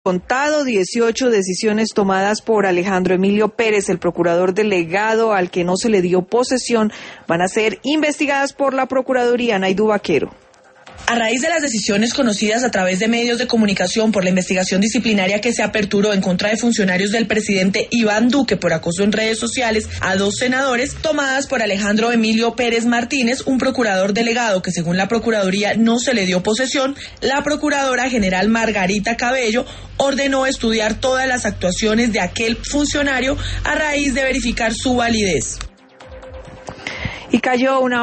Contado 18 decisiones tomadas por Alejandro Emilio Pérez, el procurador delegado al que no se le dio posesión, van a ser investigadas por la Procuraduría. Naidu Vaquero. A raíz de las decisiones conocidas a través de medios de comunicación por la investigación disciplinaria que se aperturó en contra de funcionarios del presidente Iván Duque por acoso en redes sociales a 2 senadores, tomadas por Alejandro Emilio Pérez Martínez, un procurador delegado que según la Procuraduría no se le dio posesión, la Procuradora General Margarita Cabello ordenó estudiar todas las actuaciones de aquel funcionario a raíz de verificar su validez. Y cayó una